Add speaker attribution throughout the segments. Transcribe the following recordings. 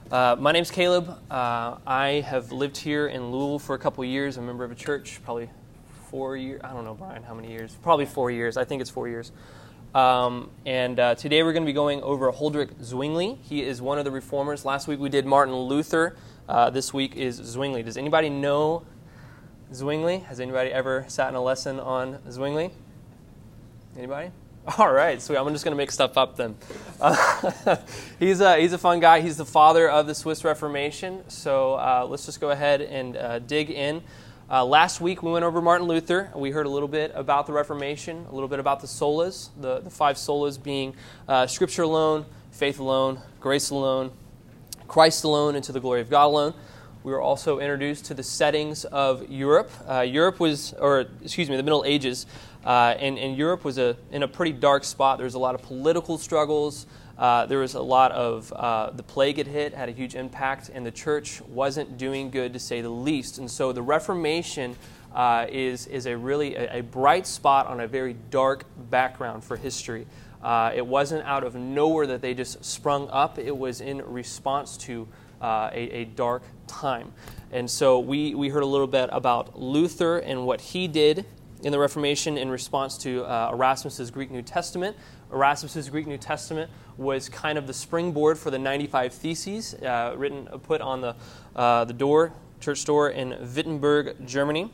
Speaker 1: My name's Caleb. I have lived here in Louisville for a couple years. I'm a member of a church, probably 4 years. I don't know, Brian, how many years? Probably 4 years. I think it's 4 years. Today we're going to be going over Huldrych Zwingli. He is one of the reformers. Last week we did Martin Luther. This week is Zwingli. Does anybody know Zwingli? Has anybody ever sat in a lesson on Zwingli? Anybody? All right, sweet. I'm just going to make stuff up then. He's a fun guy. He's the father of the Swiss Reformation. So let's just go ahead and dig in. Last week we went over Martin Luther. We heard a little bit about the Reformation, a little bit about the solas, the five solas being Scripture alone, faith alone, grace alone, Christ alone, and to the glory of God alone. We were also introduced to the settings of Europe. The Middle Ages. And Europe was in a pretty dark spot. There was a lot of political struggles. There was a lot of the plague had a huge impact, and the church wasn't doing good, to say the least. And so the Reformation is a bright spot on a very dark background for history. It wasn't out of nowhere that they just sprung up. It was in response to a dark time. And so we heard a little bit about Luther and what he did in the Reformation in response to Erasmus's Greek New Testament. Erasmus's Greek New Testament was kind of the springboard for the 95 Theses, put on the church door in Wittenberg, Germany.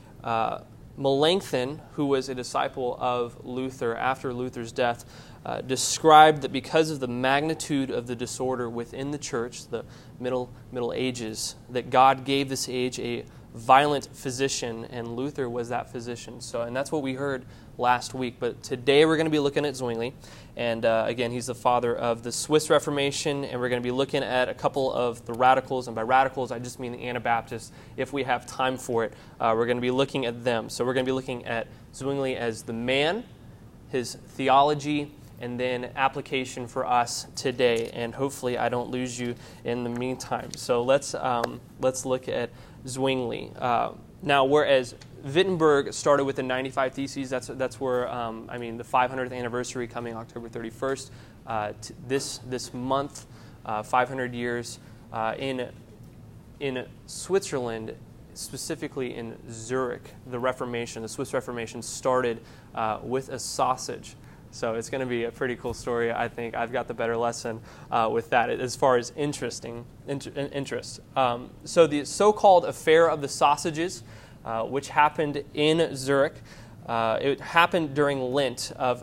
Speaker 1: Melanchthon, who was a disciple of Luther after Luther's death, described that because of the magnitude of the disorder within the church, the Middle Ages, that God gave this age a violent physician, and Luther was that physician. And that's what we heard last week. But today we're going to be looking at Zwingli, and again, he's the father of the Swiss Reformation, and we're going to be looking at a couple of the radicals, and by radicals I just mean the Anabaptists. If we have time for it, we're going to be looking at them. So we're going to be looking at Zwingli as the man, his theology, and then application for us today. And hopefully I don't lose you in the meantime. So let's look at Zwingli. Now, whereas Wittenberg started with the 95 Theses, that's where, the 500th anniversary coming October 31st. This month, 500 years in Switzerland, specifically in Zurich, the Swiss Reformation started with a sausage. So it's going to be a pretty cool story. I think I've got the better lesson with that as far as interest. So the so-called Affair of the Sausages, which happened in Zurich, it happened during Lent of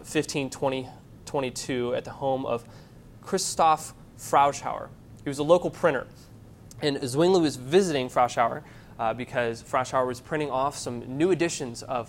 Speaker 1: 1522 at the home of Christoph Froschauer. He was a local printer. And Zwingli was visiting Froschauer because Froschauer was printing off some new editions of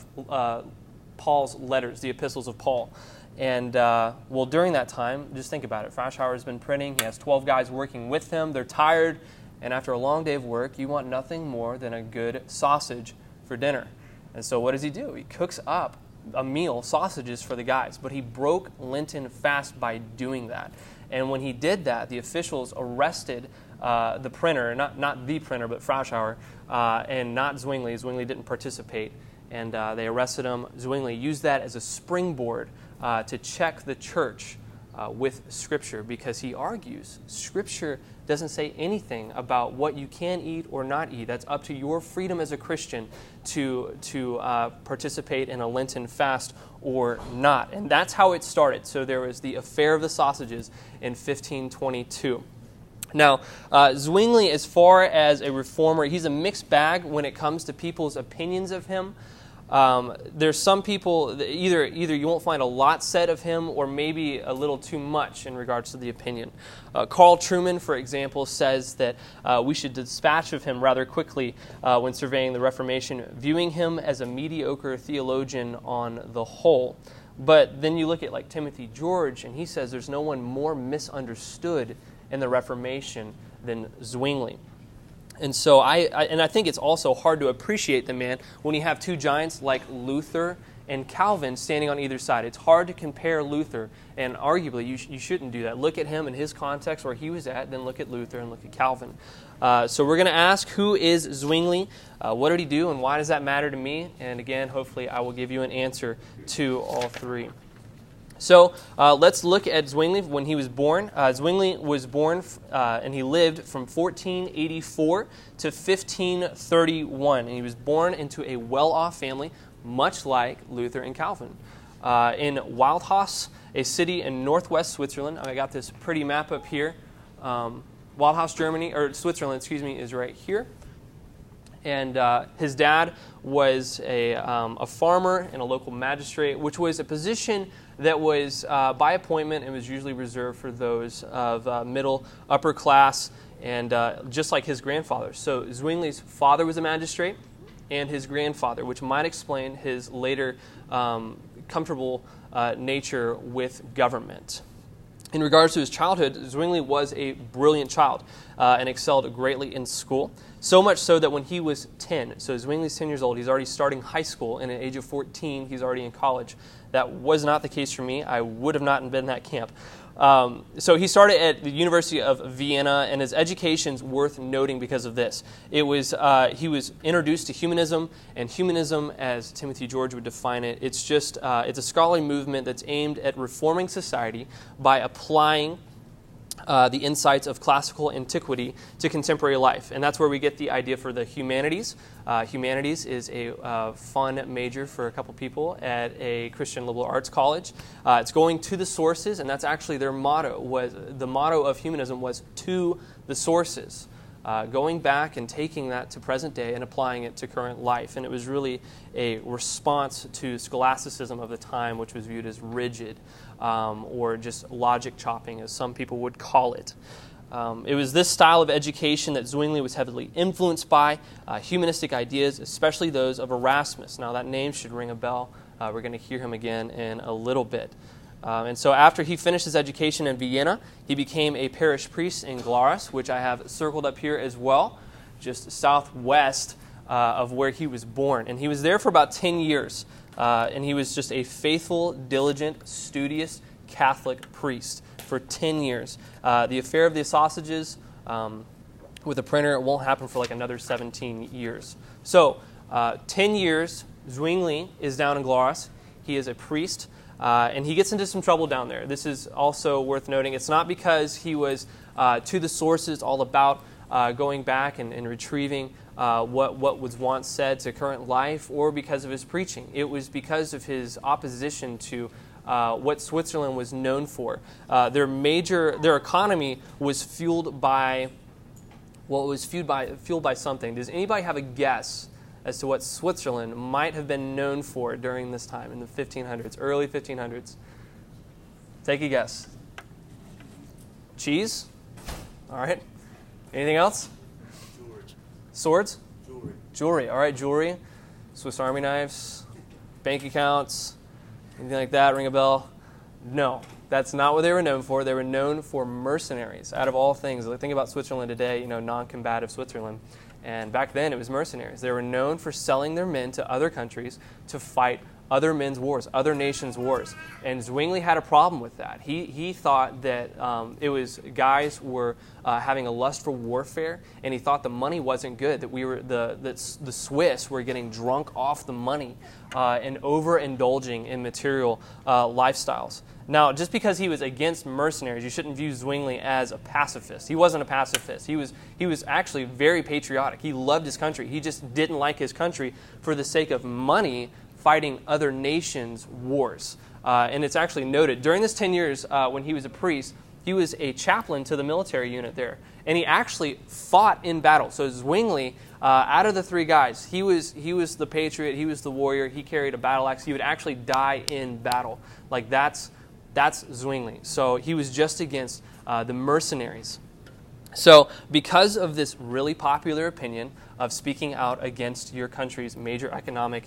Speaker 1: Paul's letters, the epistles of Paul. And, during that time, just think about it. Froschauer has been printing. He has 12 guys working with him. They're tired. And after a long day of work, you want nothing more than a good sausage for dinner. And so what does he do? He cooks up a meal, sausages for the guys. But he broke Lenten fast by doing that. And when he did that, the officials arrested the printer, not the printer, but Froschauer, and not Zwingli. Zwingli didn't participate. And they arrested him. Zwingli used that as a springboard to check the church with Scripture, because he argues Scripture doesn't say anything about what you can eat or not eat. That's up to your freedom as a Christian to participate in a Lenten fast or not. And that's how it started. So there was the Affair of the Sausages in 1522. Now, Zwingli, as far as a reformer, he's a mixed bag when it comes to people's opinions of him. There's some people that either you won't find a lot said of him, or maybe a little too much in regards to the opinion. Carl Trueman, for example, says that we should dispatch of him rather quickly when surveying the Reformation, viewing him as a mediocre theologian on the whole. But then you look at like Timothy George, and he says there's no one more misunderstood in the Reformation than Zwingli. And so I think it's also hard to appreciate the man when you have two giants like Luther and Calvin standing on either side. It's hard to compare Luther, and arguably you shouldn't do that. Look at him in his context where he was at, then look at Luther and look at Calvin. So we're going to ask, who is Zwingli? What did he do, and why does that matter to me? And again, hopefully I will give you an answer to all three. So let's look at Zwingli when he was born. Zwingli was born and he lived from 1484 to 1531. And he was born into a well-off family, much like Luther and Calvin. In Wildhaus, a city in northwest Switzerland. I got this pretty map up here. Wildhaus, Germany, or Switzerland, excuse me, is right here. And his dad was a farmer and a local magistrate, which was a position that was by appointment and was usually reserved for those of middle, upper class, and just like his grandfather. So Zwingli's father was a magistrate, and his grandfather, which might explain his later comfortable nature with government. In regards to his childhood, Zwingli was a brilliant child and excelled greatly in school. So much so that when he was 10, so Zwingli's 10 years old, he's already starting high school, and at the age of 14, he's already in college. That was not the case for me. I would have not been in that camp. So he started at the University of Vienna, and his education's worth noting because of this. He was introduced to humanism, and humanism, as Timothy George would define it, it's a scholarly movement that's aimed at reforming society by applying the insights of classical antiquity to contemporary life. And that's where we get the idea for the humanities. Humanities is a fun major for a couple people at a Christian liberal arts college. It's going to the sources, and that's actually their motto. The motto of humanism was to the sources. Going back and taking that to present day and applying it to current life. And it was really a response to scholasticism of the time, which was viewed as rigid or just logic chopping, as some people would call it. It was this style of education that Zwingli was heavily influenced by, humanistic ideas, especially those of Erasmus. Now, that name should ring a bell. We're going to hear him again in a little bit. And so after he finished his education in Vienna, he became a parish priest in Glarus, which I have circled up here as well, just southwest of where he was born. And he was there for about 10 years. And he was just a faithful, diligent, studious Catholic priest for 10 years. The affair of the sausages with a printer, it won't happen for like another 17 years. So 10 years, Zwingli is down in Glarus. He is a priest. And he gets into some trouble down there. This is also worth noting. It's not because he was to the sources, all about going back and retrieving what was once said to current life, or because of his preaching. It was because of his opposition to what Switzerland was known for. Their economy was fueled by fueled by something. Does anybody have a guess as to what Switzerland might have been known for during this time in the 1500s, early 1500s? Take a guess. Cheese? All right. Anything else? Swords? Jewelry. All right, jewelry. Swiss Army knives, bank accounts, anything like that, ring a bell? No, that's not what they were known for. They were known for mercenaries, out of all things. Think about Switzerland today, non-combative Switzerland. And back then, it was mercenaries. They were known for selling their men to other countries to fight other men's wars, other nations' wars. And Zwingli had a problem with that. He thought that it was guys were having a lust for warfare, and he thought the money wasn't good, that the Swiss were getting drunk off the money and overindulging in material lifestyles. Now, just because he was against mercenaries, you shouldn't view Zwingli as a pacifist. He wasn't a pacifist. He was actually very patriotic. He loved his country. He just didn't like his country for the sake of money fighting other nations' wars. And it's actually noted, during this 10 years when he was a priest, he was a chaplain to the military unit there. And he actually fought in battle. So Zwingli, out of the three guys, he was the patriot, he was the warrior, he carried a battle axe. He would actually die in battle. Like that's Zwingli. So he was just against the mercenaries. So because of this really popular opinion of speaking out against your country's major economic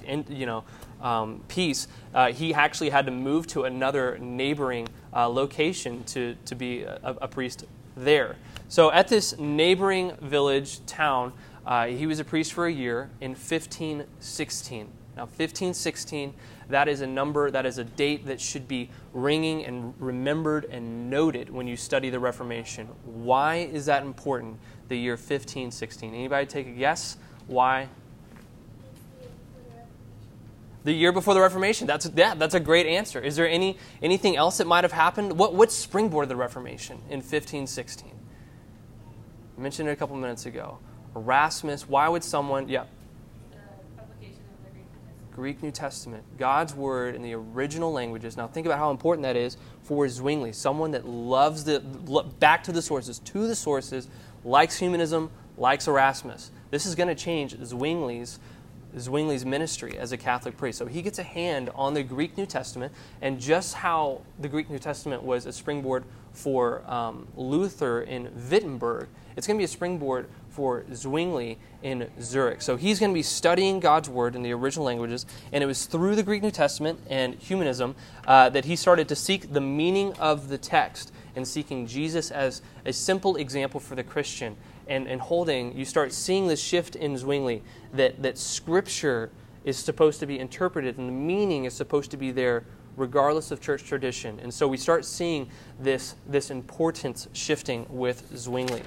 Speaker 1: piece, he actually had to move to another neighboring location to be a priest there. So at this neighboring village, town, he was a priest for a year in 1516. Now 1516, that is a number, that is a date that should be ringing and remembered and noted when you study the Reformation. Why is that important, the year 1516? Anybody take a guess? Why? The year before the Reformation. That's a great answer. Is there anything else that might have happened? What springboarded the Reformation in 1516? I mentioned it a couple minutes ago. Erasmus. Why would someone? Yeah.
Speaker 2: The publication of the Greek New Testament.
Speaker 1: Greek New Testament. God's word in the original languages. Now think about how important that is for Zwingli, someone that loves back to the sources, likes humanism, likes Erasmus. This is going to change Zwingli's ministry as a Catholic priest. So he gets a hand on the Greek New Testament, and just how the Greek New Testament was a springboard for Luther in Wittenberg, it's going to be a springboard for Zwingli in Zurich. So he's going to be studying God's Word in the original languages, and it was through the Greek New Testament and humanism that he started to seek the meaning of the text and seeking Jesus as a simple example for the Christian. And you start seeing this shift in Zwingli that Scripture is supposed to be interpreted and the meaning is supposed to be there regardless of church tradition. And so we start seeing this importance shifting with Zwingli.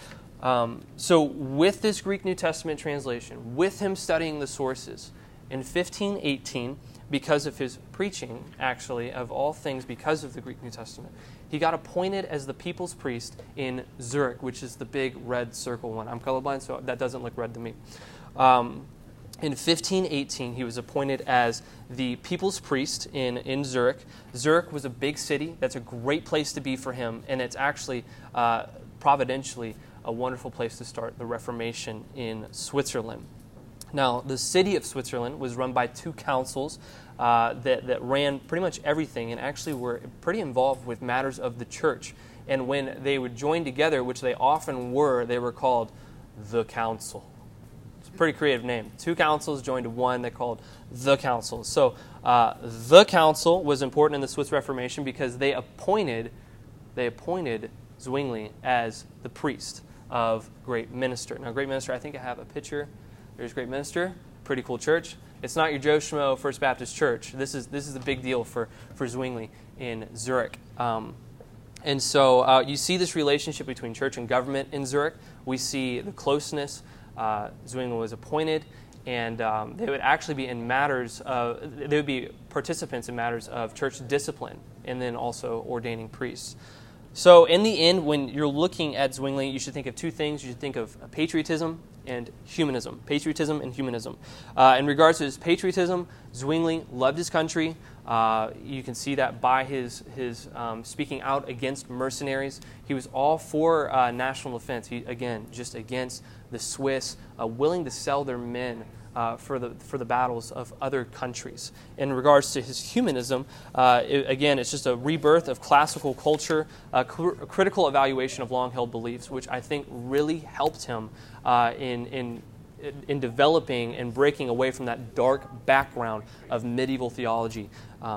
Speaker 1: So with this Greek New Testament translation, with him studying the sources, in 1518, because of his preaching, actually, of all things, because of the Greek New Testament, he got appointed as the people's priest in Zurich, which is the big red circle one. I'm colorblind, so that doesn't look red to me. In 1518, he was appointed as the people's priest in Zurich. Zurich was a big city. That's a great place to be for him, and it's actually, providentially, a wonderful place to start the Reformation in Switzerland. Now, the city of Switzerland was run by two councils that ran pretty much everything and actually were pretty involved with matters of the church. And when they would join together, which they often were, they were called the council. It's a pretty creative name. Two councils joined to one they called the council. So the council was important in the Swiss Reformation because they appointed Zwingli as the priest of Great Minster. Now, Great Minster, I think I have a picture. There's Great Minster, pretty cool church. It's not your Joe Schmo First Baptist Church. This is a big deal for Zwingli in Zurich. And so you see this relationship between church and government in Zurich. We see the closeness. Zwingli was appointed, and they would actually be in matters of, they would be participants in matters of church discipline, and then also ordaining priests. So in the end, when you're looking at Zwingli, you should think of two things. You should think of patriotism and humanism. Patriotism and humanism. In regards to his patriotism, Zwingli loved his country. You can see that by his speaking out against mercenaries. He was all for national defense. He, again, just against the Swiss, willing to sell their men for the battles of other countries. In regards to his humanism, again, it's just a rebirth of classical culture, a critical evaluation of long-held beliefs, which I think really helped him in developing and breaking away from that dark background of medieval theology.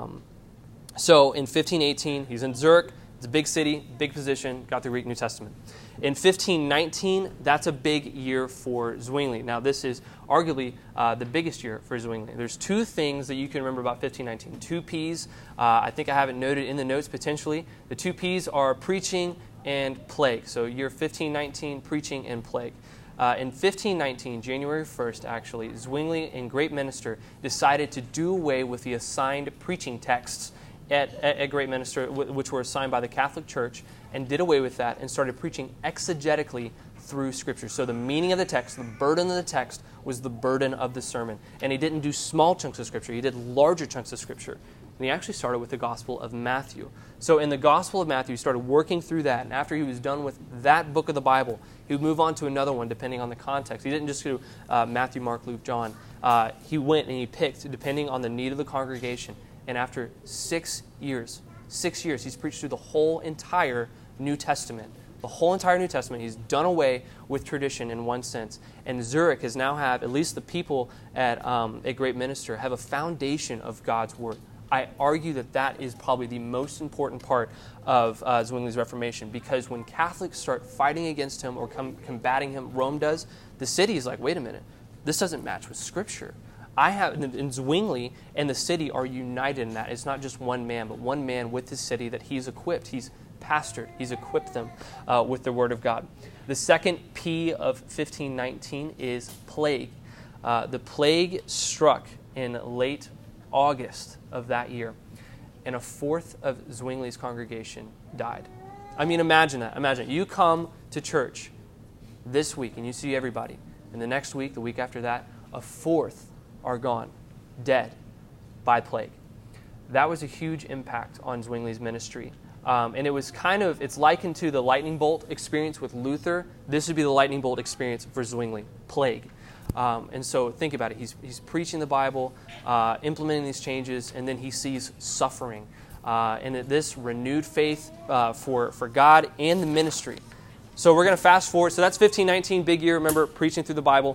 Speaker 1: So in 1518, he's in Zurich. It's a big city, big position, got the Greek New Testament. In 1519, that's a big year for Zwingli. Now, this is arguably the biggest year for Zwingli. There's two things that you can remember about 1519. Two P's. I think I have it noted in the notes potentially. The two P's are preaching and plague. So year 1519, preaching and plague. In 1519, January 1st, actually, Zwingli and Great Minster decided to do away with the assigned preaching texts at Great Minster, which were assigned by the Catholic Church, and did away with that and started preaching exegetically through Scripture. So the meaning of the text, the burden of the text, was the burden of the sermon. And he didn't do small chunks of Scripture. He did larger chunks of Scripture. And he actually started with the Gospel of Matthew. So in the Gospel of Matthew, he started working through that. And after he was done with that book of the Bible, he would move on to another one depending on the context. He didn't just do Matthew, Mark, Luke, John. He went and he picked depending on the need of the congregation. And after 6 years, he's preached through the whole entire New Testament. The whole entire New Testament. He's done away with tradition in one sense. And Zurich has now have, at least the people at Great Minster, have a foundation of God's Word. I argue that is probably the most important part of Zwingli's Reformation, because when Catholics start fighting against him or combating him, Rome does, the city is like, wait a minute, this doesn't match with Scripture. And Zwingli and the city are united in that. It's not just one man, but one man with his city that he's equipped. He's pastored. He's equipped them with the Word of God. The second P of 1519 is plague. The plague struck in late August of that year, and a fourth of Zwingli's congregation died. I mean, imagine that. Imagine you come to church this week and you see everybody, and the next week, the week after that, a fourth are gone, dead by plague. That was a huge impact on Zwingli's ministry. And it was it's likened to the lightning bolt experience with Luther. This would be the lightning bolt experience for Zwingli, plague. And so think about it. He's preaching the Bible, implementing these changes, and then he sees suffering. And this renewed faith for God and the ministry. So we're going to fast forward. So that's 1519, big year, remember, preaching through the Bible.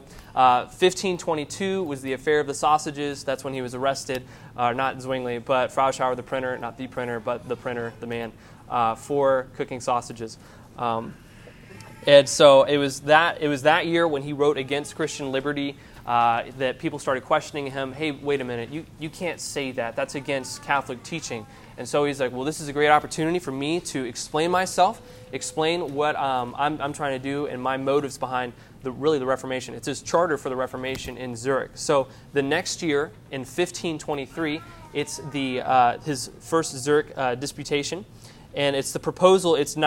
Speaker 1: 1522 was the affair of the sausages. That's when he was arrested. Not Zwingli, but Freischauer, the printer, not the printer, but the printer, the man, for cooking sausages. And so it was that year when he wrote Against Christian Liberty that people started questioning him. Hey, wait a minute, you can't say that. That's against Catholic teaching. And so he's like, well, this is a great opportunity for me to explain myself, explain what I'm trying to do and my motives behind the Reformation. It's his charter for the Reformation in Zurich. So the next year, in 1523, it's his first Zurich disputation. And it's the proposal, it's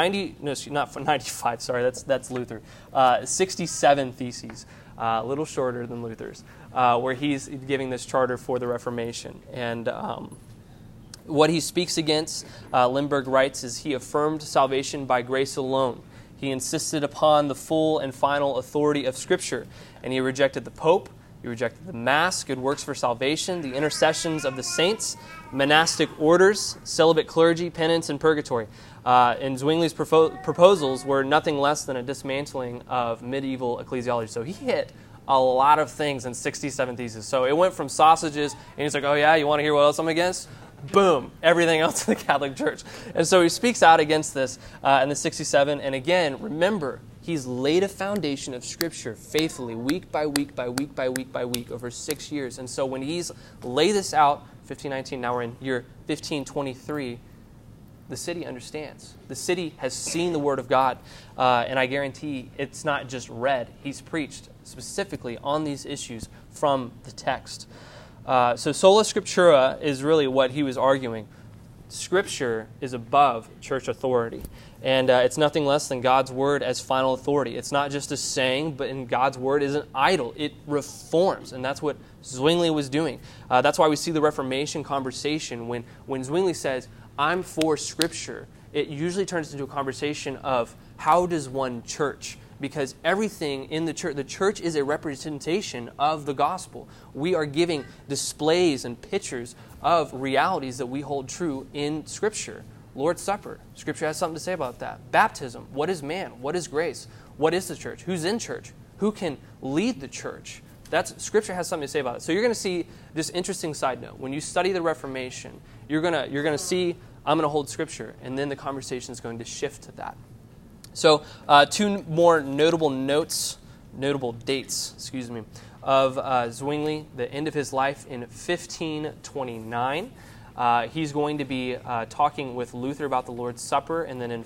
Speaker 1: 95, sorry, that's Luther. 67 theses, a little shorter than Luther's, where he's giving this charter for the Reformation. And what he speaks against, Limburg writes, is he affirmed salvation by grace alone. He insisted upon the full and final authority of Scripture, and he rejected the Pope, he rejected the Mass, good works for salvation, the intercessions of the saints, monastic orders, celibate clergy, penance, and purgatory. And Zwingli's proposals were nothing less than a dismantling of medieval ecclesiology. So he hit a lot of things in 67 theses. So it went from sausages, and he's like, oh yeah, you want to hear what else I'm against? Boom, everything else in the Catholic Church. And so he speaks out against this in the 67. And again, remember, he's laid a foundation of Scripture faithfully, week by week by week by week by week, over 6 years. And so when he's laid this out, 1519, now we're in year 1523, the city understands. The city has seen the Word of God. And I guarantee it's not just read. He's preached specifically on these issues from the text. So sola scriptura is really what he was arguing. Scripture is above church authority. And it's nothing less than God's Word as final authority. It's not just a saying, but in God's Word is an idol. It reforms, and that's what Zwingli was doing. That's why we see the Reformation conversation. When Zwingli says, I'm for Scripture, it usually turns into a conversation of how does one church? Because everything in the church is a representation of the gospel. We are giving displays and pictures of realities that we hold true in Scripture. Lord's Supper, Scripture has something to say about that. Baptism, what is man? What is grace? What is the church? Who's in church? Who can lead the church? Scripture has something to say about it. So you're going to see this interesting side note. When you study the Reformation, you're going to see, I'm going to hold Scripture, and then the conversation is going to shift to that. So two more notable dates, of Zwingli, the end of his life in 1529. He's going to be talking with Luther about the Lord's Supper, and then in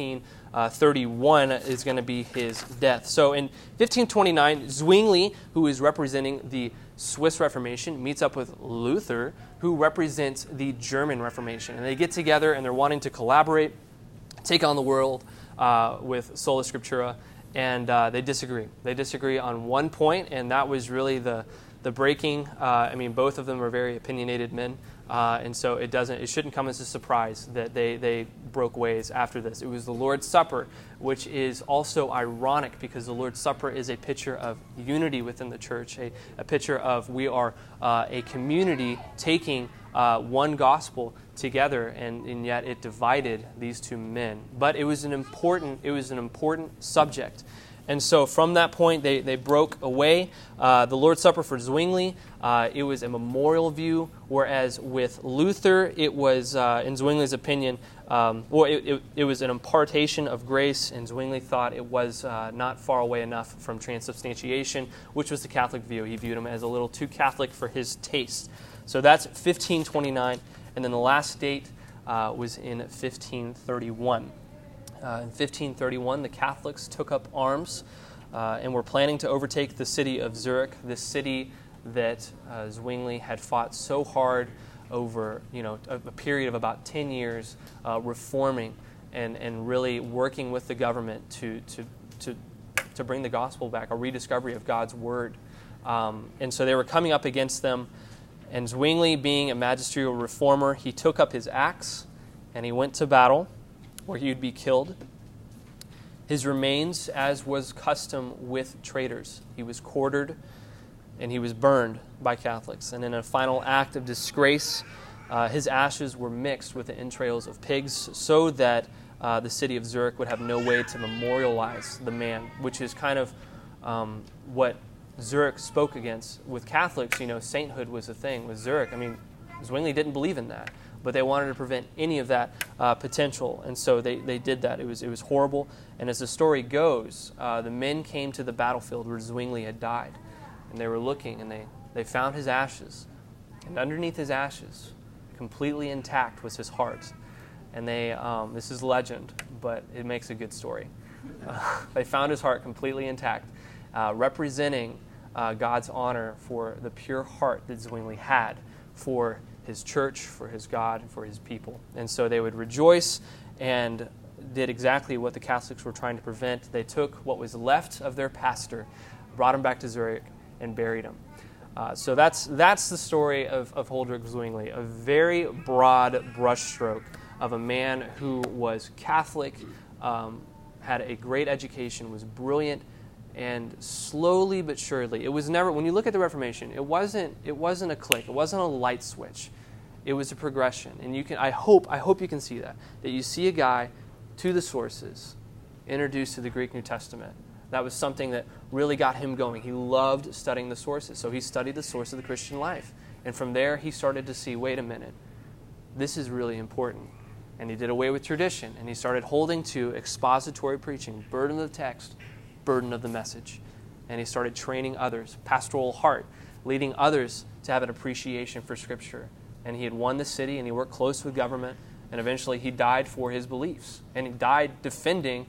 Speaker 1: 1531 is going to be his death. So in 1529, Zwingli, who is representing the Swiss Reformation, meets up with Luther, who represents the German Reformation. And they get together, and they're wanting to collaborate, take on the world, with Sola Scriptura, and they disagree. They disagree on one point, and that was really the breaking. Both of them are very opinionated men, and so it shouldn't come as a surprise that they broke ways after this. It was the Lord's Supper, which is also ironic because the Lord's Supper is a picture of unity within the church, a picture of we are a community taking one gospel together, and yet it divided these two men. But it was an important subject. And so from that point, they broke away. The Lord's Supper for Zwingli, it was a memorial view, whereas with Luther, it was, in Zwingli's opinion, it was an impartation of grace, and Zwingli thought it was not far away enough from transubstantiation, which was the Catholic view. He viewed him as a little too Catholic for his taste. So that's 1529, and then the last date was in 1531. In 1531, the Catholics took up arms and were planning to overtake the city of Zurich. This city that Zwingli had fought so hard over a period of about 10 years, reforming and really working with the government to bring the gospel back, a rediscovery of God's word. And so they were coming up against them. And Zwingli, being a magisterial reformer, he took up his axe and he went to battle where he would be killed. His remains, as was custom with traitors, he was quartered and he was burned by Catholics. And in a final act of disgrace, his ashes were mixed with the entrails of pigs so that the city of Zurich would have no way to memorialize the man, which is kind of what Zurich spoke against. With Catholics, sainthood was a thing. With Zurich, Zwingli didn't believe in that, but they wanted to prevent any of that potential, and so they did that. It was horrible, and as the story goes, the men came to the battlefield where Zwingli had died, and they were looking, and they found his ashes, and underneath his ashes, completely intact, was his heart. And this is legend, but it makes a good story. They found his heart completely intact, representing God's honor for the pure heart that Zwingli had for his church, for his God, and for his people. And so they would rejoice and did exactly what the Catholics were trying to prevent. They took what was left of their pastor, brought him back to Zurich, and buried him. So that's the story of Huldrych Zwingli, a very broad brushstroke of a man who was Catholic, had a great education, was brilliant, and slowly but surely, it was never, when you look at the Reformation, it wasn't a click, it wasn't a light switch. It was a progression. And I hope you can see that you see a guy to the sources, introduced to the Greek New Testament. That was something that really got him going. He loved studying the sources, so he studied the source of the Christian life. And from there, he started to see, wait a minute, this is really important. And he did away with tradition, and he started holding to expository preaching, burden of the text, burden of the message. And he started training others, pastoral heart, leading others to have an appreciation for Scripture. And he had won the city, and he worked close with government, and eventually he died for his beliefs. And he died defending,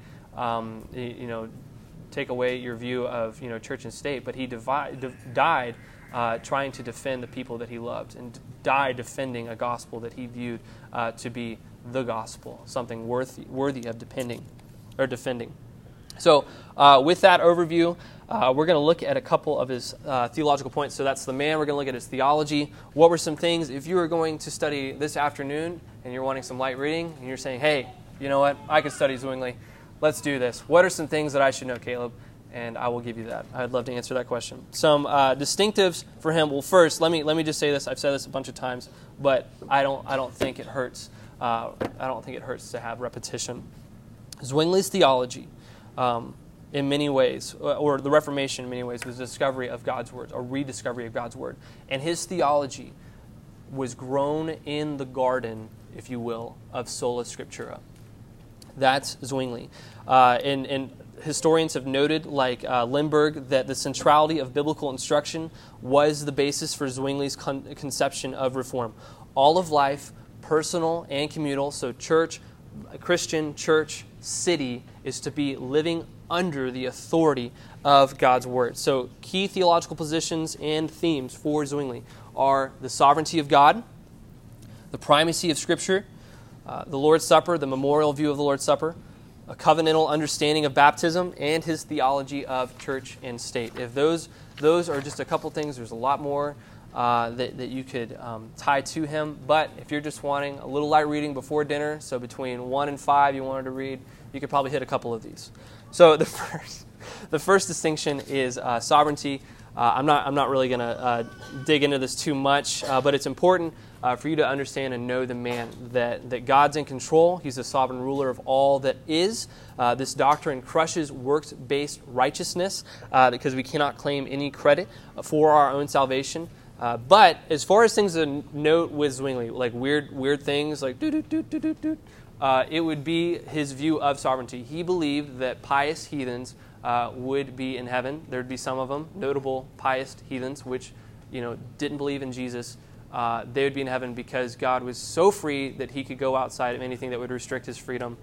Speaker 1: take away your view of church and state, but he died trying to defend the people that he loved, and died defending a gospel that he viewed to be the gospel, something worthy of defending. So with that overview, we're going to look at a couple of his theological points. So that's the man. We're going to look at his theology. What were some things, if you were going to study this afternoon and you're wanting some light reading, and you're saying, hey, you know what, I could study Zwingli. Let's do this. What are some things that I should know, Caleb? And I will give you that. I'd love to answer that question. Some distinctives for him. Well, first, let me just say this. I've said this a bunch of times, but I don't think it hurts. I don't think it hurts to have repetition. Zwingli's theology, in many ways, or the Reformation in many ways, was a discovery of God's word, a rediscovery of God's word, and his theology was grown in the garden, if you will, of sola scriptura. That's Zwingli. And historians have noted, like Limburg, that the centrality of biblical instruction was the basis for Zwingli's conception of reform. All of life, personal and communal, so church, Christian, church, city, is to be living under the authority of God's word. So key theological positions and themes for Zwingli are the sovereignty of God, the primacy of Scripture, the Lord's Supper, the memorial view of the Lord's Supper, a covenantal understanding of baptism, and his theology of church and state. If those are just a couple things, there's a lot more that you could tie to him. But if you're just wanting a little light reading before dinner, so between 1 and 5 you wanted to read, you could probably hit a couple of these. So the first distinction is sovereignty. I'm not really going to dig into this too much, but it's important for you to understand and know the man, that God's in control. He's the sovereign ruler of all that is. This doctrine crushes works-based righteousness because we cannot claim any credit for our own salvation. But as far as things to note with Zwingli, like weird things like it would be his view of sovereignty. He believed that pious heathens would be in heaven. There would be some of them, notable pious heathens, which didn't believe in Jesus. They would be in heaven because God was so free that he could go outside of anything that would restrict his freedom.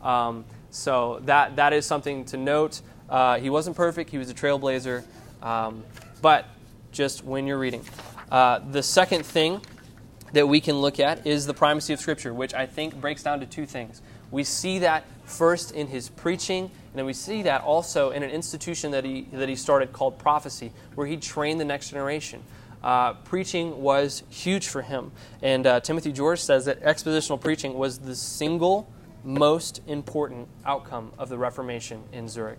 Speaker 1: So that is something to note. He wasn't perfect. He was a trailblazer. But just when you're reading. The second thing that we can look at is the primacy of Scripture, which I think breaks down to two things. We see that first in his preaching, and then we see that also in an institution that he started called prophecy, where he trained the next generation. Preaching was huge for him. And Timothy George says that expositional preaching was the single most important outcome of the Reformation in Zurich.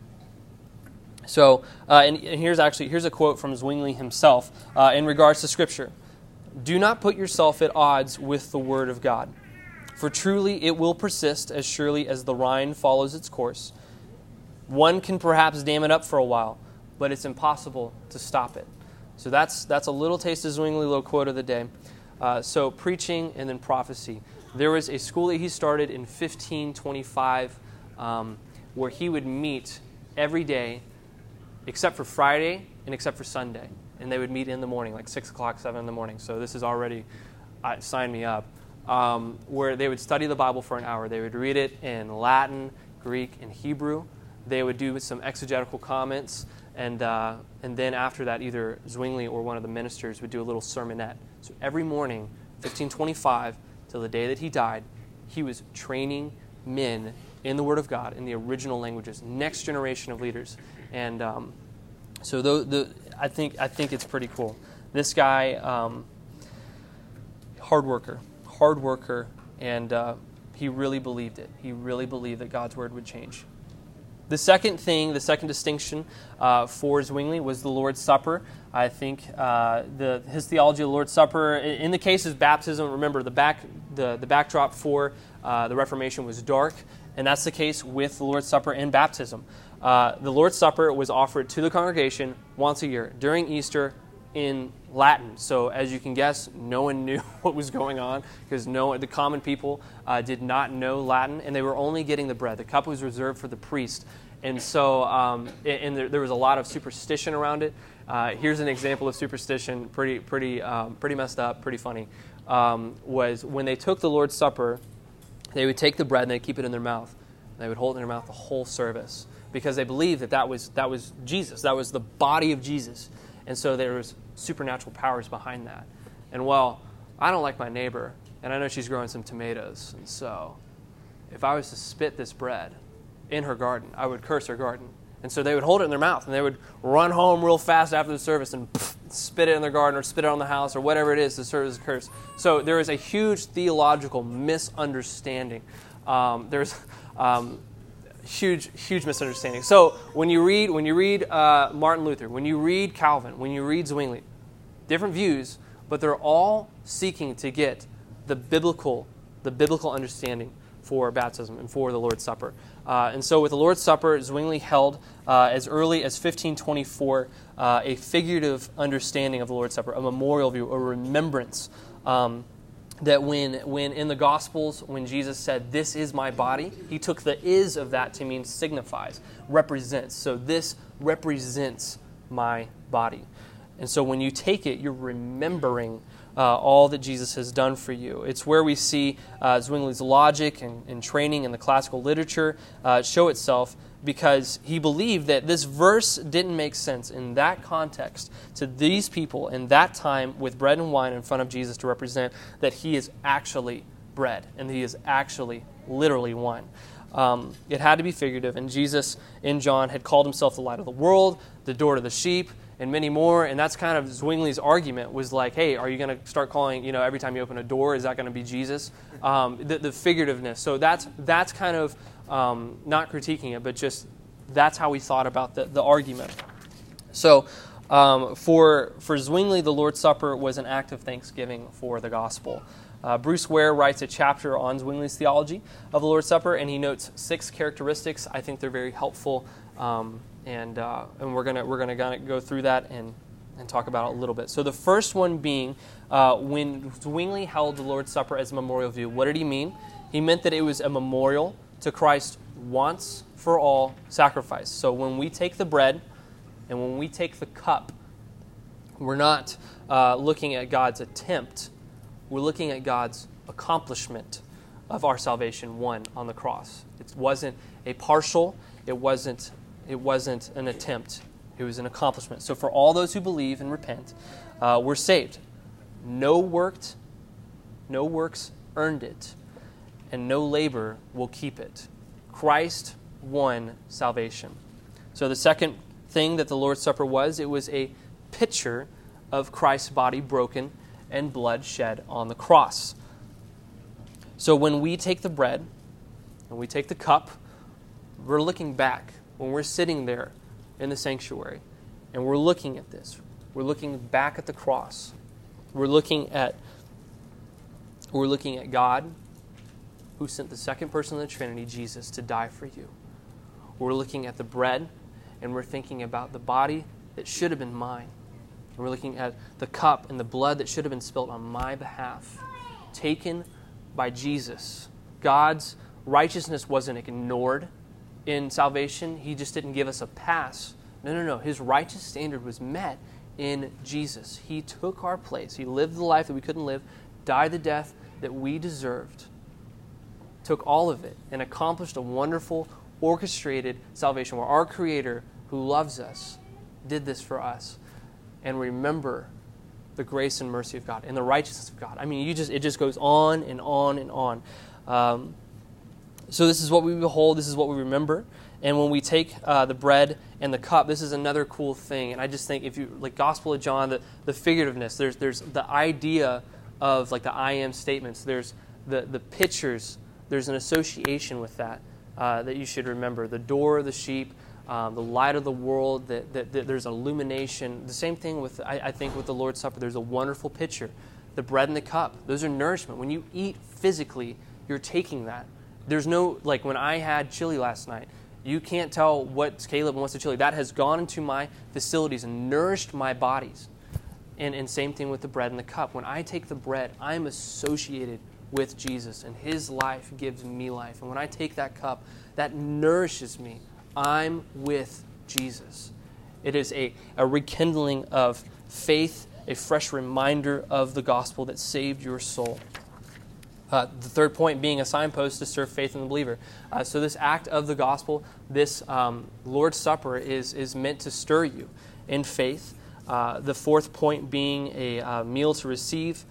Speaker 1: So, and here's a quote from Zwingli himself in regards to Scripture. "Do not put yourself at odds with the Word of God, for truly it will persist as surely as the Rhine follows its course. One can perhaps dam it up for a while, but it's impossible to stop it." So that's a little taste of Zwingli, little quote of the day. So preaching and then prophecy. There was a school that he started in 1525 where he would meet every day except for Friday and except for Sunday. And they would meet in the morning, like 6 o'clock, 7 in the morning. So this is already, sign me up. Where they would study the Bible for an hour. They would read it in Latin, Greek, and Hebrew. They would do some exegetical comments. And then after that, either Zwingli or one of the ministers would do a little sermonette. So every morning, 1525, till the day that he died, he was training men in the Word of God, in the original languages, next generation of leaders. And so I think it's pretty cool. This guy, hard worker, and he really believed it. He really believed that God's Word would change. The second distinction for Zwingli was the Lord's Supper. I think his theology of the Lord's Supper, in the case of baptism, remember the backdrop for the Reformation was dark, and that's the case with the Lord's Supper and baptism. The Lord's Supper was offered to the congregation once a year during Easter in Latin. So as you can guess, no one knew what was going on because the common people did not know Latin, and they were only getting the bread. The cup was reserved for the priest. And so there was a lot of superstition around it. Here's an example of superstition, pretty messed up, pretty funny, was when they took the Lord's Supper, they would take the bread and they'd keep it in their mouth. They would hold it in their mouth the whole service because they believed that was Jesus. That was the body of Jesus. And so there was supernatural powers behind that. And well, I don't like my neighbor, and I know she's growing some tomatoes. And so if I was to spit this bread in her garden, I would curse her garden. And so they would hold it in their mouth, and they would run home real fast after the service and spit it in their garden or spit it on the house or whatever it is to serve as a curse. So there is a huge theological misunderstanding. There's huge misunderstanding. So when you read Martin Luther, when you read Calvin, when you read Zwingli, different views, but they're all seeking to get the biblical understanding for baptism and for the Lord's Supper. And so with the Lord's Supper, Zwingli held as early as 1524 a figurative understanding of the Lord's Supper, a memorial view, a remembrance. That when in the Gospels, when Jesus said, "This is my body," he took the "is" of that to mean signifies, represents. So this represents my body. And so when you take it, you're remembering all that Jesus has done for you. It's where we see Zwingli's logic and training in the classical literature show itself, because he believed that this verse didn't make sense in that context to these people in that time with bread and wine in front of Jesus to represent that he is actually bread and that he is actually literally wine. It had to be figurative, and Jesus in John had called himself the light of the world, the door to the sheep, and many more. And that's kind of Zwingli's argument, was like, hey, are you going to start calling, every time you open a door, is that going to be Jesus? The figurativeness. So that's kind of not critiquing it, but just that's how we thought about the argument. So for Zwingli, the Lord's Supper was an act of thanksgiving for the gospel. Bruce Ware writes a chapter on Zwingli's theology of the Lord's Supper, and he notes 6 characteristics. I think they're very helpful, and we're gonna go through that and talk about it a little bit. So the first one being, when Zwingli held the Lord's Supper as a memorial view, what did he mean? He meant that it was a memorial to Christ's once for all sacrifice. So when we take the bread and when we take the cup, we're not looking at God's attempt. We're looking at God's accomplishment of our salvation won on the cross. It wasn't a partial. It wasn't an attempt. It was an accomplishment. So for all those who believe and repent, we're saved. No works earned it, and no labor will keep it. Christ won salvation. So the second thing that the Lord's Supper was, it was a picture of Christ's body broken and blood shed on the cross. So when we take the bread and we take the cup, we're looking back. When we're sitting there in the sanctuary and we're looking at this, we're looking back at the cross. We're looking at God, who sent the second person of the Trinity, Jesus, to die for you. We're looking at the bread, and we're thinking about the body that should have been mine. And we're looking at the cup and the blood that should have been spilled on my behalf, taken by Jesus. God's righteousness wasn't ignored in salvation. He just didn't give us a pass. No. His righteous standard was met in Jesus. He took our place. He lived the life that we couldn't live, died the death that we deserved, took all of it, and accomplished a wonderful, orchestrated salvation where our Creator, who loves us, did this for us. And remember the grace and mercy of God and the righteousness of God. I mean, it just goes on and on and on. So this is what we behold. This is what we remember. And when we take the bread and the cup, this is another cool thing. And I just think if you, like Gospel of John, the figurativeness, there's the idea of like the I am statements. There's the pictures. There's an association with that that you should remember. The door, the sheep, the light of the world, that there's illumination. The same thing with, I think, with the Lord's Supper. There's a wonderful picture. The bread and the cup, those are nourishment. When you eat physically, you're taking that. There's no, like when I had chili last night, you can't tell what's Caleb and what's the chili. That has gone into my facilities and nourished my bodies. And same thing with the bread and the cup. When I take the bread, I'm associated with Jesus, and His life gives me life. And when I take that cup, that nourishes me. I'm with Jesus. It is a rekindling of faith, a fresh reminder of the gospel that saved your soul. The third point being a signpost to stir faith in the believer. So this act of the gospel, this Lord's Supper is meant to stir you in faith. The fourth point being a meal to receive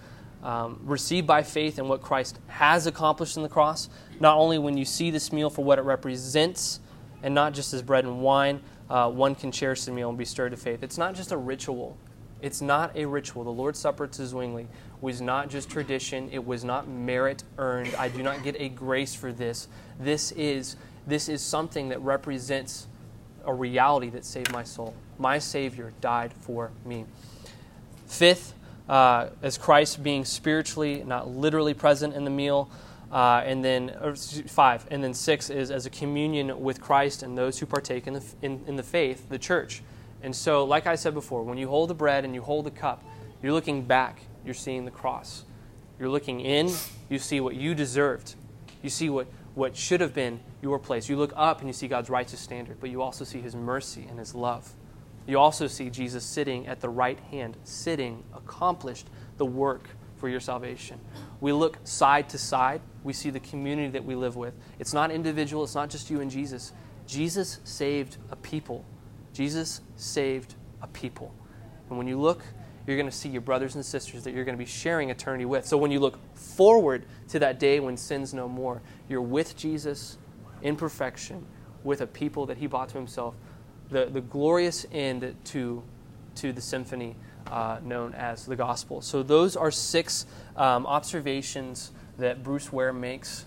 Speaker 1: by faith in what Christ has accomplished in the cross. Not only when you see this meal for what it represents, and not just as bread and wine, one can cherish the meal and be stirred to faith. It's not just a ritual. It's not a ritual. The Lord's Supper to Zwingli was not just tradition. It was not merit earned. I do not get a grace for this. This is something that represents a reality that saved my soul. My Savior died for me. Fifth, as Christ being spiritually, not literally present in the meal. And then 5, and then 6 is as a communion with Christ and those who partake in the faith, the church. And so, like I said before, when you hold the bread and you hold the cup, you're looking back, you're seeing the cross. You're looking in, you see what you deserved. You see what should have been your place. You look up and you see God's righteous standard, but you also see His mercy and His love. You also see Jesus sitting at the right hand, accomplished the work for your salvation. We look side to side. We see the community that we live with. It's not individual. It's not just you and Jesus. Jesus saved a people. Jesus saved a people. And when you look, you're going to see your brothers and sisters that you're going to be sharing eternity with. So when you look forward to that day when sin's no more, you're with Jesus in perfection, with a people that He brought to Himself. The glorious end to the symphony known as the gospel. So those are 6 observations that Bruce Ware makes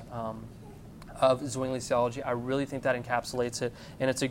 Speaker 1: of Zwingli's theology. I really think that encapsulates it, and it's a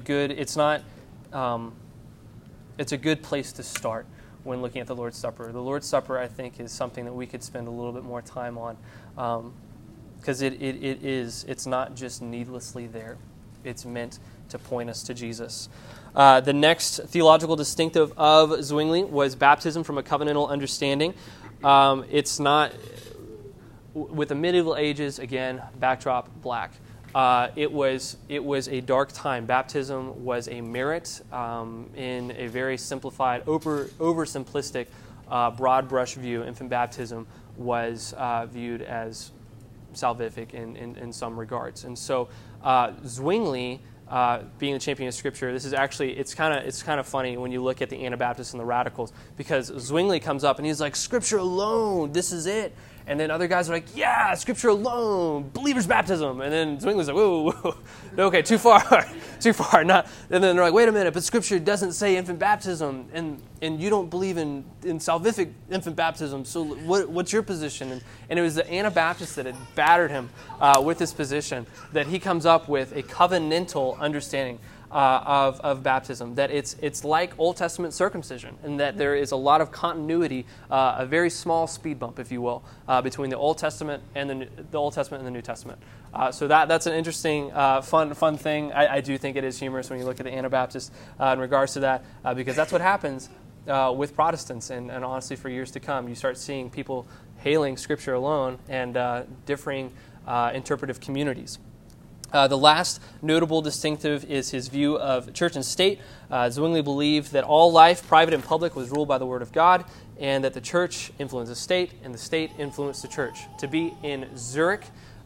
Speaker 1: good place to start when looking at the Lord's Supper. The Lord's Supper, I think, is something that we could spend a little bit more time on, because it's not just needlessly there. It's meant to point us to Jesus. The next theological distinctive of Zwingli was baptism from a covenantal understanding. It's not, with the medieval ages, again, backdrop black. It was a dark time. Baptism was a merit in a very simplified, oversimplistic, broad brush view. Infant baptism was viewed as salvific in some regards. And so Zwingli being the champion of Scripture. This is actually, it's kind of funny when you look at the Anabaptists and the Radicals, because Zwingli comes up and he's like, Scripture alone, this is it. And then other guys are like, yeah, Scripture alone, believer's baptism. And then Zwingli's like, whoa, okay, too far. Not. And then they're like, wait a minute, but Scripture doesn't say infant baptism, and you don't believe in salvific infant baptism, so what's your position? And it was the Anabaptists that had battered him with this position, that he comes up with a covenantal understanding of baptism, that it's like Old Testament circumcision, and that there is a lot of continuity, a very small speed bump, if you will, between the Old Testament and the Old Testament and the New Testament. So that's an interesting, fun thing. I do think it is humorous when you look at the Anabaptists in regards to that, because that's what happens with Protestants, and honestly for years to come. You start seeing people hailing Scripture alone and differing interpretive communities. The last notable distinctive is his view of church and state. Zwingli believed that all life, private and public, was ruled by the Word of God, and that the church influenced the state, and the state influenced the church. To be in Zurich,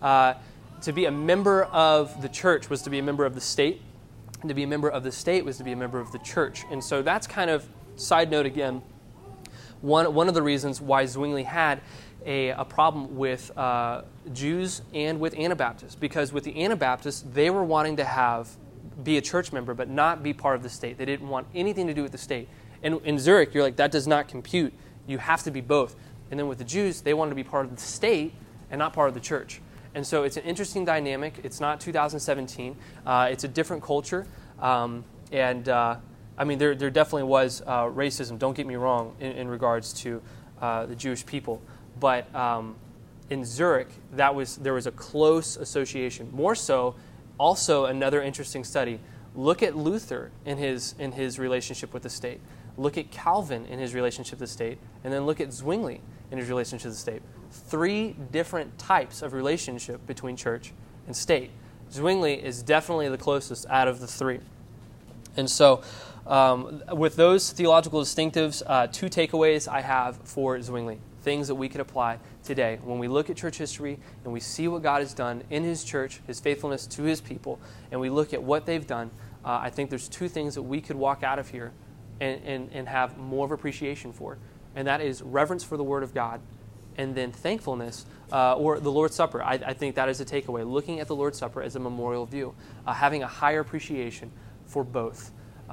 Speaker 1: to be a member of the church was to be a member of the state, and to be a member of the state was to be a member of the church. And so that's kind of, side note again, one of the reasons why Zwingli had a problem with Jews and with Anabaptists, because with the Anabaptists, they were wanting to be a church member but not be part of the state. They didn't want anything to do with the state. And in Zurich, you're like, that does not compute. You have to be both. And then with the Jews, they wanted to be part of the state and not part of the church. And so it's an interesting dynamic. It's not 2017. It's a different culture. I mean, there definitely was racism, don't get me wrong, in regards to the Jewish people. But in Zurich, there was a close association. More so, also another interesting study. Look at Luther in his relationship with the state. Look at Calvin in his relationship with the state. And then look at Zwingli in his relationship with the state. 3 different types of relationship between church and state. Zwingli is definitely the closest out of the 3. And so, with those theological distinctives, 2 takeaways I have for Zwingli. Things that we could apply today. When we look at church history and we see what God has done in His church, His faithfulness to His people, and we look at what they've done, I think there's 2 things that we could walk out of here and have more of appreciation for. And that is reverence for the Word of God, and then thankfulness, or the Lord's Supper. I think that is a takeaway. Looking at the Lord's Supper as a memorial view, having a higher appreciation for both.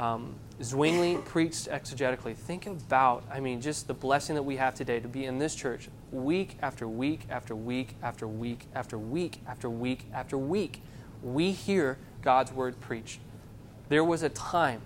Speaker 1: Zwingli preached exegetically. Think about, just the blessing that we have today to be in this church week after week after week after week after week after week after week. We hear God's word preached. There was a time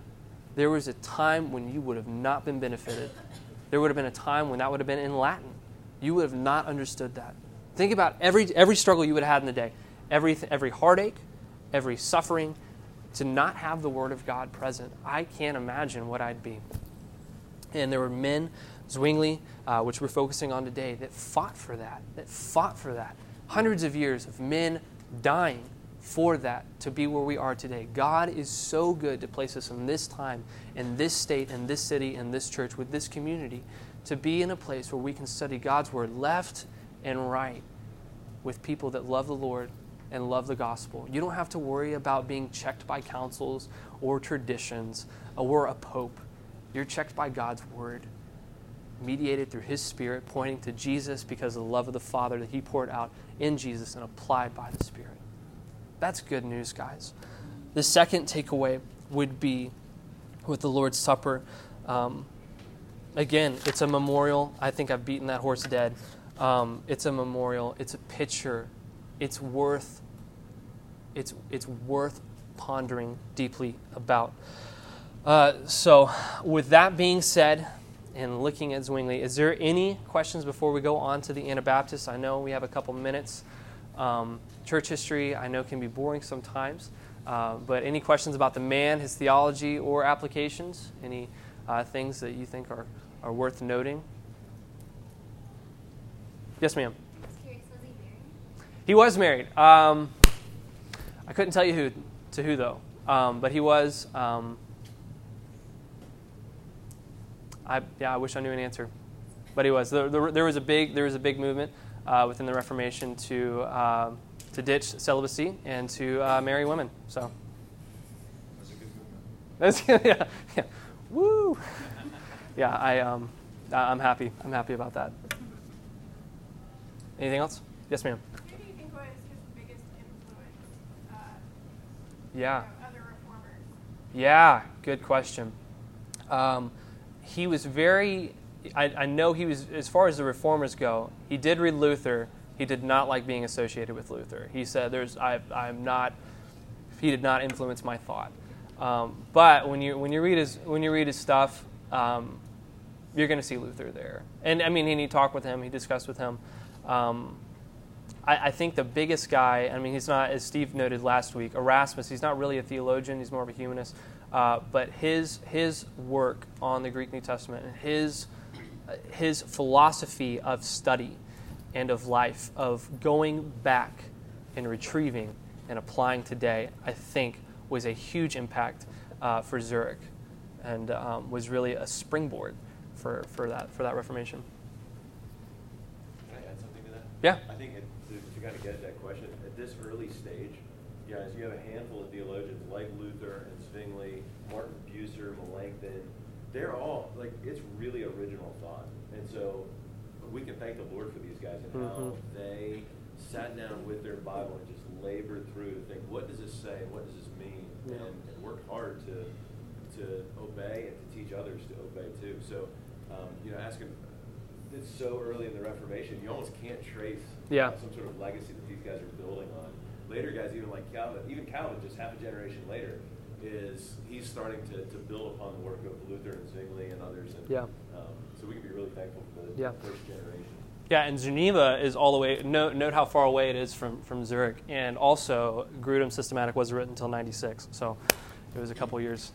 Speaker 1: when you would have not been benefited. There would have been a time when that would have been in Latin. You would have not understood that. Think about every struggle you would have had in the day, every heartache, every suffering. To not have the Word of God present, I can't imagine what I'd be. And there were men, Zwingli, which we're focusing on today, that fought for that. Hundreds of years of men dying for that, to be where we are today. God is so good to place us in this time, in this state, in this city, in this church, with this community, to be in a place where we can study God's Word left and right with people that love the Lord and love the gospel. You don't have to worry about being checked by councils or traditions or a pope. You're checked by God's word, mediated through His Spirit, pointing to Jesus because of the love of the Father that He poured out in Jesus and applied by the Spirit. That's good news, guys. The second takeaway would be with the Lord's Supper. Again, it's a memorial. I think I've beaten that horse dead. It's a memorial. It's a picture. It's worth pondering deeply about. So with that being said, and looking at Zwingli, is there any questions before we go on to the Anabaptists? I know we have a couple minutes. Church history, I know, can be boring sometimes. But any questions about the man, his theology, or applications? Any things that you think are worth noting? Yes, ma'am. He was married. I couldn't tell you who though. But he was. I wish I knew an answer, but he was. There was a big movement within the Reformation to ditch celibacy and to marry women. So Yeah. Woo. Yeah, I'm happy. I'm happy about that. Anything else? Yes, ma'am.
Speaker 2: Who do you think was his biggest influence?
Speaker 1: Yeah.
Speaker 2: Other reformers.
Speaker 1: Yeah, good question. He was very, I know he was, as far as the reformers go, he did read Luther. He did not like being associated with Luther. He said, he did not influence my thought. But when you read his stuff, you're going to see Luther there. And I mean, and he talked with him, he discussed with him. I think the biggest guy, I mean, he's not, as Steve noted last week, Erasmus, he's not really a theologian, he's more of a humanist. But his work on the Greek New Testament and his philosophy of study and of life, of going back and retrieving and applying today, I think was a huge impact for Zurich, and was really a springboard for that Reformation.
Speaker 3: Can I add something to that?
Speaker 1: Yeah.
Speaker 3: I think to kind of get at that question, at this early stage, guys, you have a handful of theologians like Luther and Zwingli, Martin Bucer, Melanchthon. They're all, like, it's really original thought. And so we can thank the Lord for these guys and how they sat down with their Bible and just labored through to think, what does this say? What does this mean?
Speaker 1: Yeah.
Speaker 3: And worked hard to obey and to teach others to obey too. So, asking, it's so early in the Reformation, you almost can't trace some sort of legacy that these guys are building on. Later guys, even like Calvin, just half a generation later, he's starting to build upon the work of Luther and Zwingli and others. And, so we can be really thankful for the first generation.
Speaker 1: Yeah, and Geneva is all the way, note how far away it is from Zurich. And also, Grudem Systematic wasn't written until 96, so it was a couple years.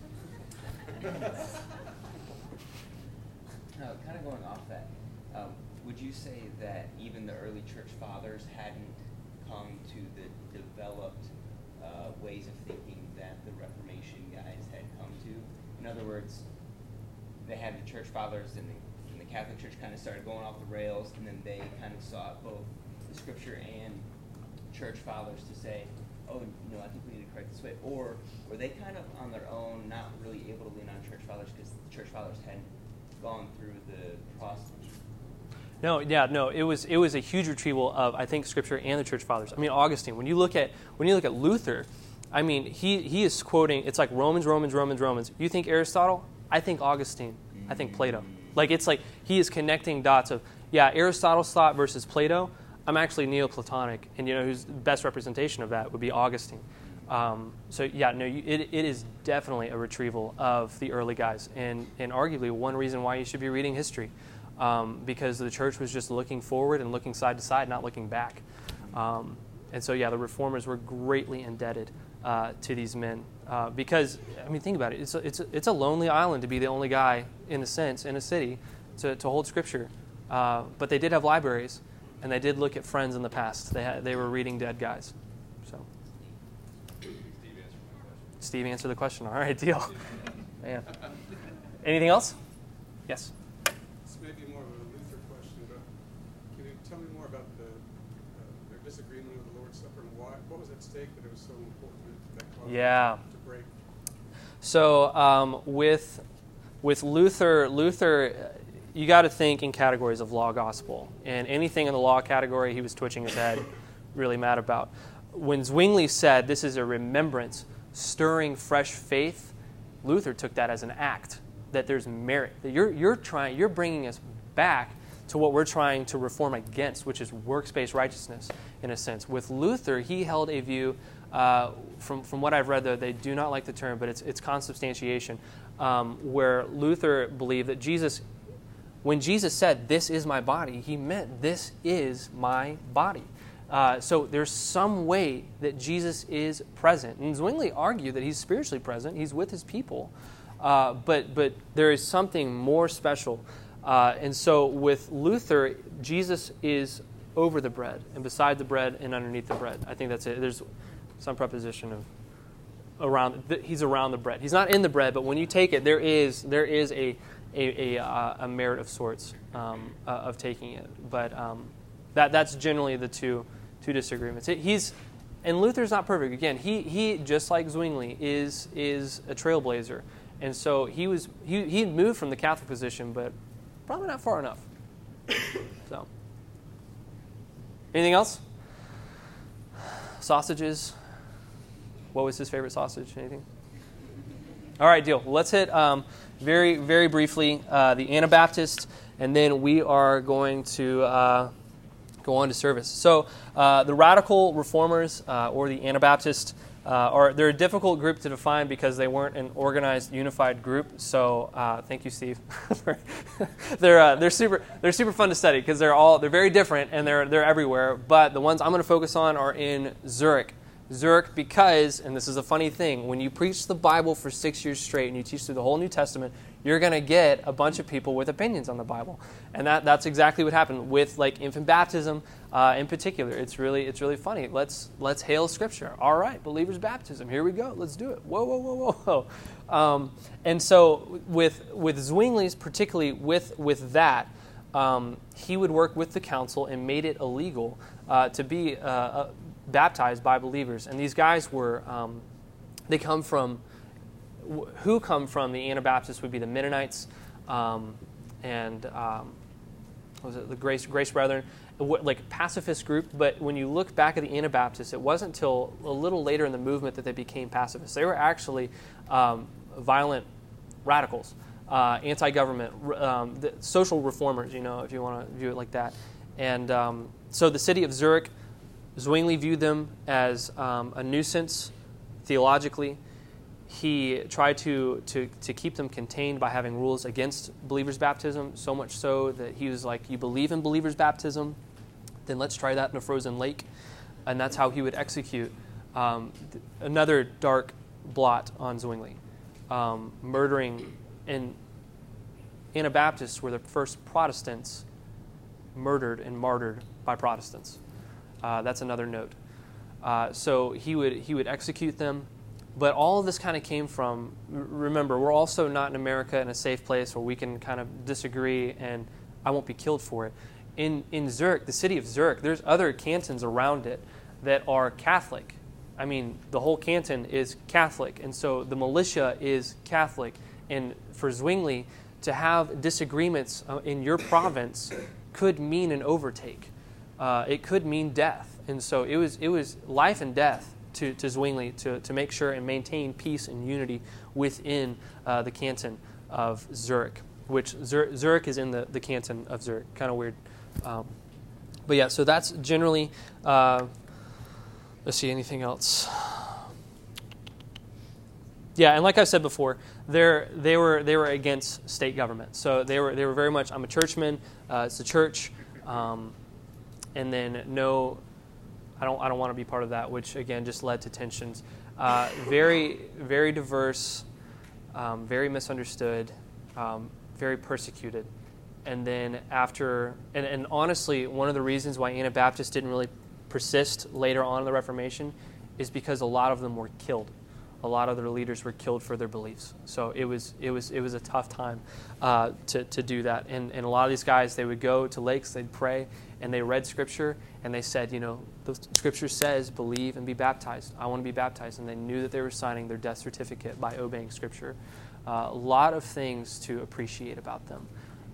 Speaker 4: Kind of going off that, would you say that even the early church fathers hadn't come to the developed ways of thinking that the Reformation guys had come to? In other words, they had the church fathers and the Catholic Church kind of started going off the rails, and then they kind of sought both the Scripture and church fathers to say, oh, I think we need to correct this way. Or were they kind of on their own, not really able to lean on church fathers because the church fathers hadn't gone through the process?
Speaker 1: No, it was a huge retrieval of, I think, Scripture and the church fathers. I mean, Augustine. When you look at Luther, I mean, he is quoting. It's like Romans. You think Aristotle? I think Augustine. I think Plato. Like, it's like he is connecting dots of Aristotle's thought versus Plato. I'm actually Neoplatonic, and who's the best representation of that would be Augustine. It is definitely a retrieval of the early guys, and arguably one reason why you should be reading history, because the church was just looking forward and looking side to side, not looking back. The reformers were greatly indebted to these men, because I mean, think about it. It's a lonely island to be the only guy, in a sense, in a city to hold Scripture, but they did have libraries. And they did look at friends in the past. They were reading dead guys. So Steve answered the question. All right, deal. Man. Anything else? Yes.
Speaker 5: This may be more of a Luther question, but can you tell me more about their disagreement with the Lord's Supper and why? What was at stake that it was so important that caused them to break?
Speaker 1: So with Luther. You got to think in categories of law gospel. And anything in the law category, he was twitching his head, really mad about. When Zwingli said this is a remembrance, stirring fresh faith, Luther took that as an act, that there's merit. That you're bringing us back to what we're trying to reform against, which is works-based righteousness, in a sense. With Luther, he held a view, from what I've read, though, they do not like the term, but it's consubstantiation, where Luther believed that when Jesus said, "This is my body," he meant, "This is my body." So there's some way that Jesus is present. And Zwingli argued that he's spiritually present. He's with his people. But there is something more special. And so with Luther, Jesus is over the bread and beside the bread and underneath the bread. I think that's it. There's some preposition of he's around the bread. He's not in the bread, but when you take it, there is a merit of sorts of taking it, but that's generally the two disagreements. and Luther's not perfect. Again, he just like Zwingli is a trailblazer, and so he moved from the Catholic position, but probably not far enough. So, anything else? Sausages. What was his favorite sausage? Anything? All right, deal. Let's hit very, very briefly the Anabaptist, and then we are going to go on to service. So the radical reformers or the Anabaptist they're a difficult group to define because they weren't an organized, unified group. So thank you, Steve. They're super fun to study because they're very different and they're everywhere. But the ones I'm going to focus on are in Zurich. Zurich because, and this is a funny thing, when you preach the Bible for 6 years straight and you teach through the whole New Testament, you're going to get a bunch of people with opinions on the Bible. And that's exactly what happened with like infant baptism in particular. It's really funny. Let's hail Scripture. All right, believers' baptism. Here we go. Let's do it. Whoa. And so with Zwingli's, particularly with that, he would work with the council and made it illegal to be baptized by believers. And these guys were, who come from the Anabaptists would be the Mennonites and what was it, the Grace Brethren, like pacifist group. But when you look back at the Anabaptists, it wasn't until a little later in the movement that they became pacifists. They were actually violent radicals, anti-government, social reformers, if you want to view it like that. And so the city of Zurich, Zwingli viewed them as a nuisance theologically. He tried to keep them contained by having rules against believers' baptism, so much so that he was like, you believe in believers' baptism? Then let's try that in a frozen lake. And that's how he would execute another dark blot on Zwingli. Murdering, and Anabaptists were the first Protestants murdered and martyred by Protestants. That's another note. So he would execute them. But all of this kind of came from, remember, we're also not in America in a safe place where we can kind of disagree and I won't be killed for it. In Zurich, the city of Zurich, there's other cantons around it that are Catholic. I mean, the whole canton is Catholic, and so the militia is Catholic. And for Zwingli, to have disagreements in your province could mean an overtake. It could mean death. And so it was life and death to Zwingli to make sure and maintain peace and unity within the canton of Zurich, which Zurich is in the canton of Zurich. Kind of weird. But yeah, so that's generally, let's see, anything else? Yeah, and like I said before, they were against state government. So they were very much, I'm a churchman, it's the church, and then no, I don't want to be part of that, which again just led to tensions. Very, very diverse, very misunderstood, very persecuted. And then after, and honestly, one of the reasons why Anabaptists didn't really persist later on in the Reformation is because a lot of them were killed. A lot of their leaders were killed for their beliefs. So it was a tough time to do that. And a lot of these guys, they would go to lakes, they'd pray, and they read Scripture, and they said, the Scripture says, believe and be baptized. I want to be baptized. And they knew that they were signing their death certificate by obeying Scripture. A lot of things to appreciate about them.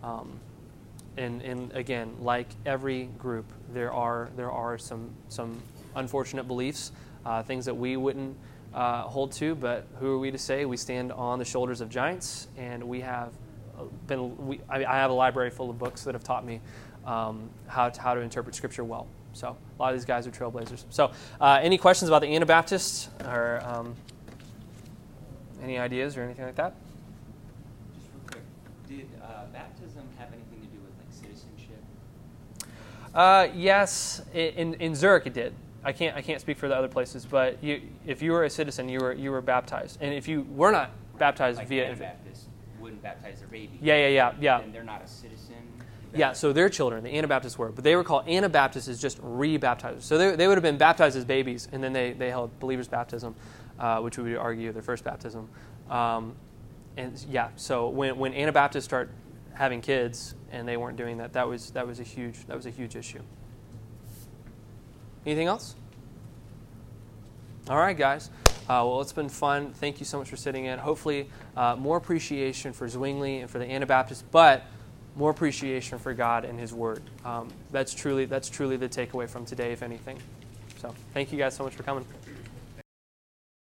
Speaker 1: And again, like every group, there are some unfortunate beliefs, things that we wouldn't hold to, but who are we to say? We stand on the shoulders of giants, and we have I have a library full of books that have taught me how to interpret Scripture well. So a lot of these guys are trailblazers. So any questions about the Anabaptists, or any ideas or anything like that?
Speaker 4: Just real quick, did baptism have anything to do with like citizenship?
Speaker 1: Yes, in Zurich it did. I can't speak for the other places, but if you were a citizen, you were baptized, and if you were not baptized
Speaker 4: like
Speaker 1: via
Speaker 4: Anabaptists wouldn't baptize their baby.
Speaker 1: Yeah.
Speaker 4: And they're not a citizen.
Speaker 1: Yeah, so their children, the Anabaptists were, but they were called Anabaptists as just re-baptizers. So they would have been baptized as babies, and then they held believers' baptism, which we would argue their first baptism. And yeah, so when Anabaptists start having kids and they weren't doing that, that was a huge issue. Anything else? All right, guys. Well, it's been fun. Thank you so much for sitting in. Hopefully, more appreciation for Zwingli and for the Anabaptists, but more appreciation for God and His Word. That's truly the takeaway from today, if anything. So thank you guys so much for coming.